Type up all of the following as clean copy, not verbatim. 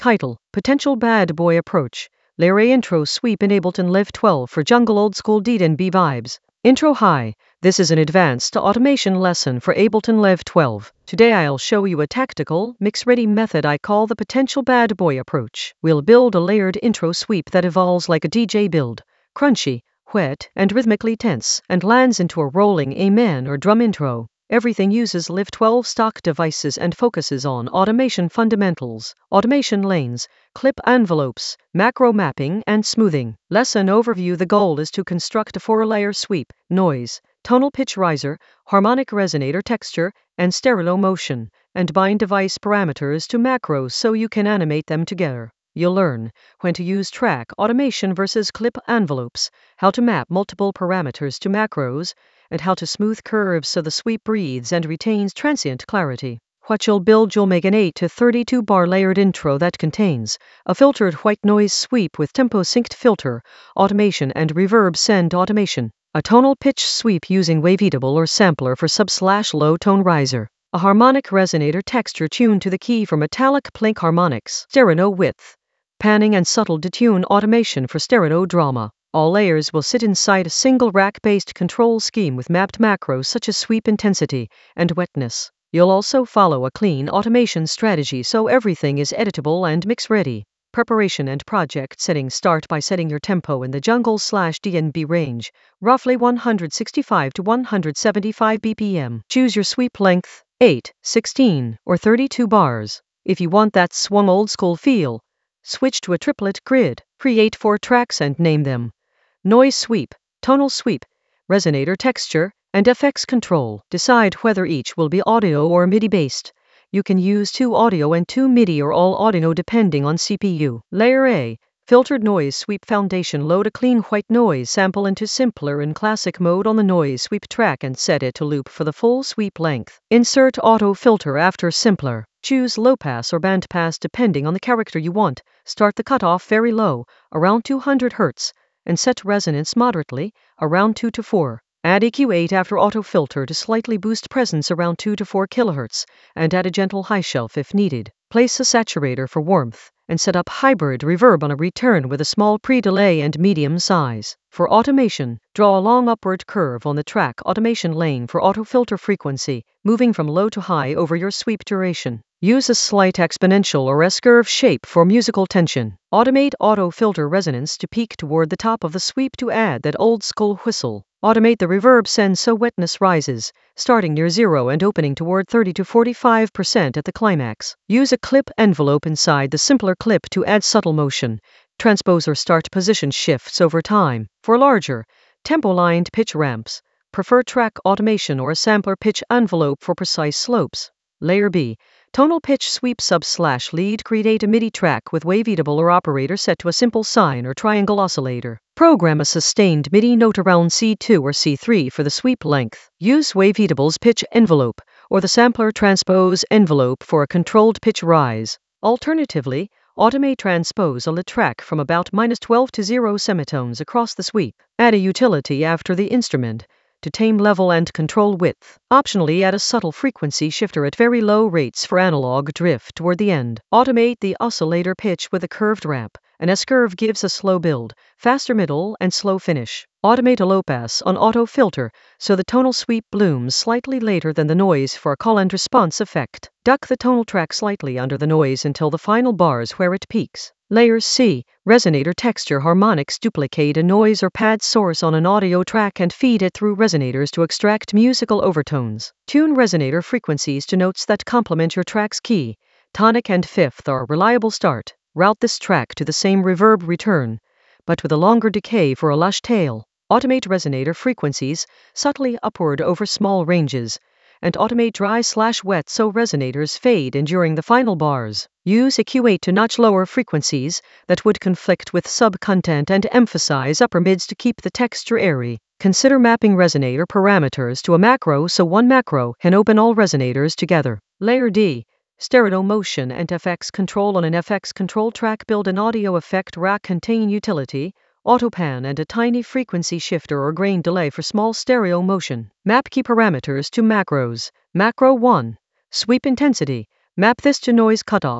Title: Potential Bad Boy Approach. Layer A Intro Sweep in Ableton Live 12 for Jungle Old School D&B Vibes. Intro. Hi, this is an advanced automation lesson for Ableton Live 12. Today I'll show you a tactical, mix-ready method I call the Potential Bad Boy Approach. We'll build a layered intro sweep that evolves like a DJ build, crunchy, wet, and rhythmically tense, and lands into a rolling amen or drum intro. Everything uses Live 12 stock devices and focuses on automation fundamentals, automation lanes, clip envelopes, macro mapping, and smoothing. Lesson overview. The goal is to construct a 4-layer sweep: noise, tonal pitch riser, harmonic resonator texture, and stereo motion, and bind device parameters to macros so you can animate them together. You'll learn when to use track automation versus clip envelopes, how to map multiple parameters to macros, and how to smooth curves so the sweep breathes and retains transient clarity. What you'll build: you'll make an 8 to 32 bar layered intro that contains a filtered white noise sweep with tempo synced filter, automation and reverb send automation, a tonal pitch sweep using waveatable or sampler for sub/low tone riser, a harmonic resonator texture tuned to the key for metallic plink harmonics, stereo width, panning and subtle detune automation for stereo drama. All layers will sit inside a single rack-based control scheme with mapped macros such as sweep intensity and wetness. You'll also follow a clean automation strategy so everything is editable and mix-ready. Preparation and project setting. Start by setting your tempo in the jungle/D&B range, roughly 165 to 175 BPM. Choose your sweep length, 8, 16, or 32 bars. If you want that swung old school feel, switch to a triplet grid. Create 4 tracks and name them: noise sweep, tonal sweep, resonator texture, and FX control. Decide whether each will be audio or MIDI based. You can use 2 audio and 2 MIDI or all audio depending on CPU. Layer A, filtered noise sweep foundation. Load a clean white noise sample into Simpler in classic mode on the noise sweep track and set it to loop for the full sweep length. Insert auto filter after Simpler. Choose low pass or band pass depending on the character you want. Start the cutoff very low, around 200 Hz, and set resonance moderately, around 2 to 4. Add EQ8 after auto filter to slightly boost presence around 2 to 4 kHz, and add a gentle high shelf if needed. Place a saturator for warmth, and set up hybrid reverb on a return with a small pre-delay and medium size. For automation, draw a long upward curve on the track automation lane for auto filter frequency, moving from low to high over your sweep duration. Use a slight exponential or S-curve shape for musical tension. Automate auto filter resonance to peak toward the top of the sweep to add that old school whistle. Automate the reverb send so wetness rises, starting near 0 and opening toward 30 to 45% at the climax. Use a clip envelope inside the simpler clip to add subtle motion, transpose or start position shifts over time. For larger, tempo-lined pitch ramps, prefer track automation or a sampler pitch envelope for precise slopes. Layer B, tonal pitch sweep sub/lead. Create a MIDI track with waveatable or operator set to a simple sine or triangle oscillator. Program a sustained MIDI note around C2 or C3 for the sweep length. Use waveatable's pitch envelope or the sampler transpose envelope for a controlled pitch rise. Alternatively, automate transpose a track from about -12 to 0 semitones across the sweep. Add a utility after the instrument to tame level and control width. Optionally, add a subtle frequency shifter at very low rates for analog drift toward the end. Automate the oscillator pitch with a curved ramp. An S-curve gives a slow build, faster middle, and slow finish. Automate a low pass on auto filter so the tonal sweep blooms slightly later than the noise for a call and response effect. Duck the tonal track slightly under the noise until the final bars where it peaks. Layer C, resonator texture harmonics. Duplicate a noise or pad source on an audio track and feed it through resonators to extract musical overtones. Tune resonator frequencies to notes that complement your track's key. Tonic and fifth are a reliable start. Route this track to the same reverb return, but with a longer decay for a lush tail. Automate resonator frequencies subtly upward over small ranges, and automate dry/wet so resonators fade in during the final bars. Use EQ8 to notch lower frequencies that would conflict with sub-content and emphasize upper mids to keep the texture airy. Consider mapping resonator parameters to a macro so one macro can open all resonators together. Layer D, stereo motion and FX control. On an FX control track, build an audio effect rack. Contain utility, autopan, and a tiny frequency shifter or grain delay for small stereo motion. Map key parameters to macros. Macro 1, sweep intensity. Map this to noise cutoff.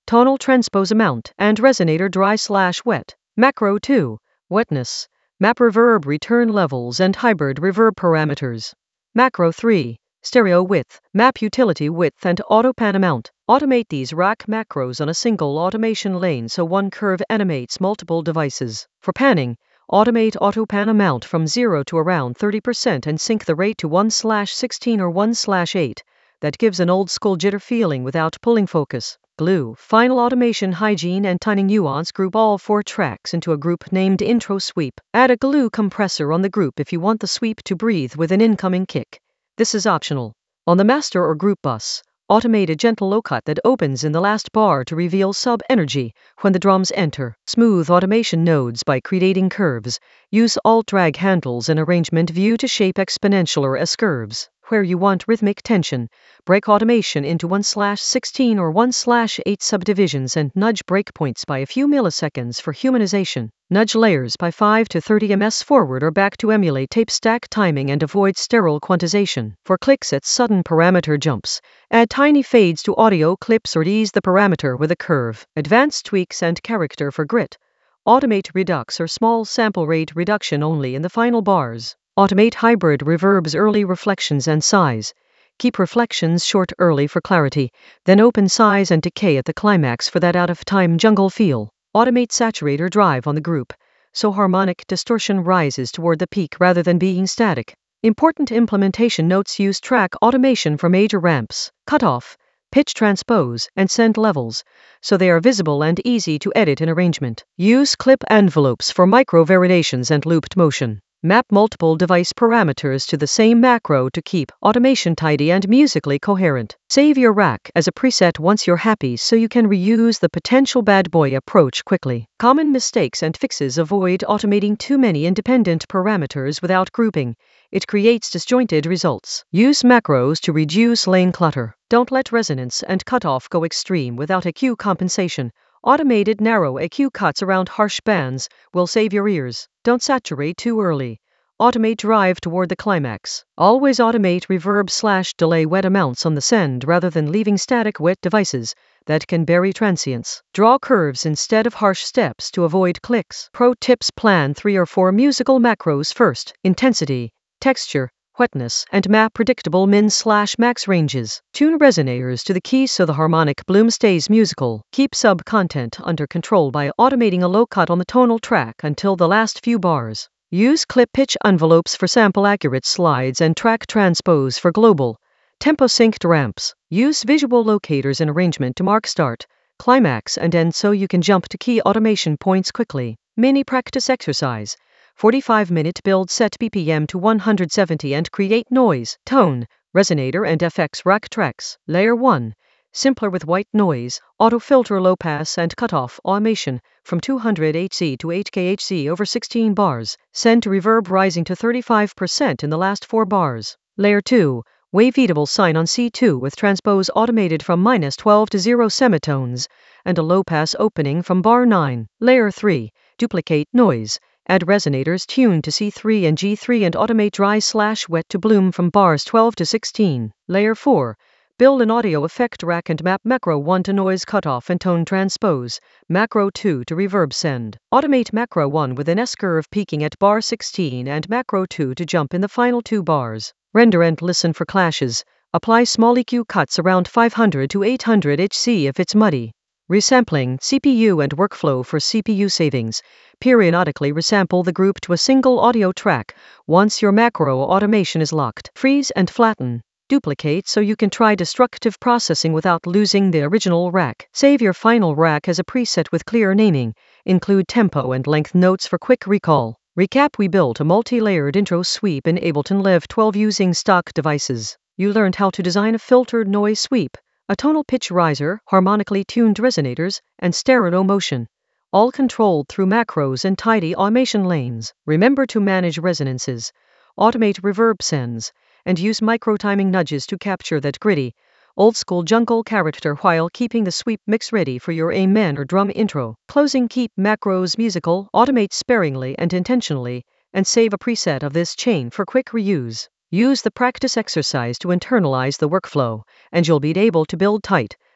tonal transpose amount, and resonator dry/wet. Macro 2, wetness, map reverb return levels and hybrid reverb parameters. Macro 3, stereo width, map utility width and autopan amount. Automate these rack macros on a single automation lane so one curve animates multiple devices. For panning, automate autopan amount from 0 to around 30% and sync the rate to 1/16 or 1/8. That gives an old-school jitter feeling without pulling focus. Glue, final automation hygiene and timing nuance. Group all 4 tracks into a group named Intro Sweep. Add a glue compressor on the group if you want the sweep to breathe with an incoming kick. This is optional. On the master or group bus, automate a gentle low cut that opens in the last bar to reveal sub-energy when the drums enter. Smooth automation nodes by creating curves. Use alt-drag handles in arrangement view to shape exponential or S curves. Where you want rhythmic tension, break automation into 1/16 or 1/8 subdivisions and nudge breakpoints by a few milliseconds for humanization. Nudge layers by 5 to 30 ms forward or back to emulate tape stack timing and avoid sterile quantization. For clicks at sudden parameter jumps, add tiny fades to audio clips or ease the parameter with a curve. Advanced tweaks and character for grit. Automate redux or small sample rate reduction only in the final bars. Automate hybrid reverbs early reflections and size. Keep reflections short early for clarity, then open size and decay at the climax for that out-of-time jungle feel. Automate saturator drive on the group, so harmonic distortion rises toward the peak rather than being static. Important implementation notes: use track automation for major ramps, cutoff, pitch transpose, and send levels, so they are visible and easy to edit in arrangement. Use clip envelopes for micro variations and looped motion. Map multiple device parameters to the same macro to keep automation tidy and musically coherent. Save your rack as a preset once you're happy so you can reuse the potential bad boy approach quickly. Common mistakes and fixes: avoid automating too many independent parameters without grouping. It creates disjointed results. Use macros to reduce lane clutter. Don't let resonance and cutoff go extreme without EQ compensation. Automated narrow EQ cuts around harsh bands will save your ears. Don't saturate too early. Automate drive toward the climax. Always automate reverb/delay wet amounts on the send rather than leaving static wet devices that can bury transients. Draw curves instead of harsh steps to avoid clicks. Pro tips: plan 3 or 4 musical macros first: intensity, texture, wetness, and map predictable min/max ranges. Tune resonators to the key so the harmonic bloom stays musical. Keep sub-content under control by automating a low cut on the tonal track until the last few bars. Use clip pitch envelopes for sample-accurate slides and track transpose for global, tempo-synced ramps. Use visual locators in arrangement to mark start, climax, and end so you can jump to key automation points quickly. Mini practice exercise. 45-minute build set BPM to 170 and create noise, tone, resonator and FX rack tracks. Layer 1. Simpler with white noise, auto filter low pass and cutoff automation from 200 Hz to 8K Hz over 16 bars. Send to reverb rising to 35% in the last 4 bars. Layer 2. Waveatable sign on C2 with transpose automated from -12 to 0 semitones and a low pass opening from bar 9. Layer 3. Duplicate noise. Add resonators tuned to C3 and G3 and automate dry/wet to bloom from bars 12 to 16. Layer 4. Build an audio effect rack and map macro 1 to noise cutoff and tone transpose, macro 2 to reverb send. Automate macro 1 with an S-curve peaking at bar 16 and macro 2 to jump in the final 2 bars. Render and listen for clashes. Apply small EQ cuts around 500 to 800 Hz if it's muddy. Resampling, CPU and workflow for CPU savings. Periodically resample the group to a single audio track once your macro automation is locked. Freeze and flatten. Duplicate so you can try destructive processing without losing the original rack. Save your final rack as a preset with clear naming. Include tempo and length notes for quick recall. Recap: we built a multi-layered intro sweep in Ableton Live 12 using stock devices. You learned how to design a filtered noise sweep, a tonal pitch riser, harmonically tuned resonators, and stereo motion, all controlled through macros and tidy automation lanes. Remember to manage resonances, automate reverb sends, and use micro-timing nudges to capture that gritty, old-school jungle character while keeping the sweep mix ready for your amen or drum intro. Closing: keep macros musical, automate sparingly and intentionally, and save a preset of this chain for quick reuse. Use the practice exercise to internalize the workflow, and you'll be able to build tight,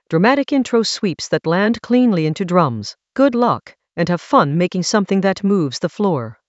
Dramatic intro sweeps that land cleanly into drums. Good luck, and have fun making something that moves the floor.